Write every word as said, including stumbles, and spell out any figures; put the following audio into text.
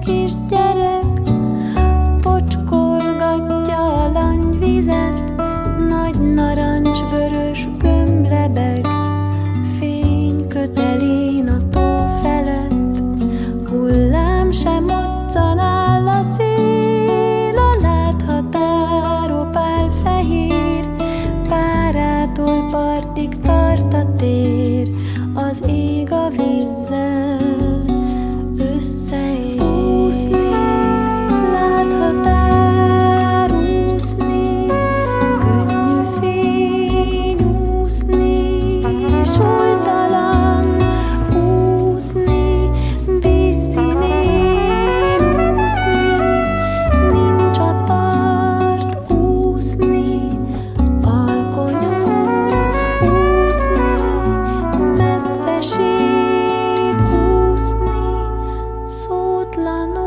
kisgyerek, pocskolgatja a langyvizet, nagy narancsvörös gömb lebeg, fény kötelén a tó felett, hullám sem moccan áll a szél, a láthatár opál fehér, párától partig tart a tér, az ég a vízzel összeér. Úszni, láthatár, úszni, könnyű fény, úszni, súlytalan, úszni, vízszínén, úszni, nincs a part, úszni, alkonyon, úszni, messzeség, úszni, szótlanul.